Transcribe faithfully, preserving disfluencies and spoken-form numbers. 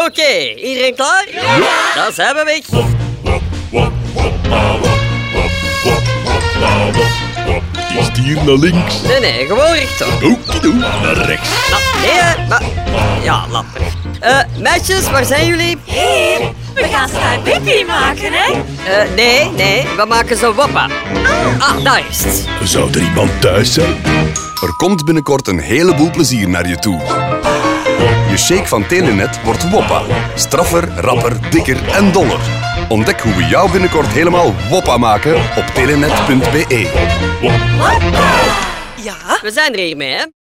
Oké, iedereen klaar? Ja. Dan zijn we weg. Is het hier naar links? Nee, nee, gewoon rechtop. Okido, naar rechts. Nou, nee, hè, maar... Ja, laat maar. Eh, meisjes, waar zijn jullie? Hé, we gaan Star Pipi maken, hè? Eh, nee, nee, we maken ze woppa. Ah, daar is het. Zou er iemand thuis zijn? Er komt binnenkort een heleboel plezier naar je toe. Je shake van Telenet wordt Woppa. Straffer, rapper, dikker en doller. Ontdek hoe we jou binnenkort helemaal Woppa maken op telenet punt be. Ja? We zijn er hiermee, hè?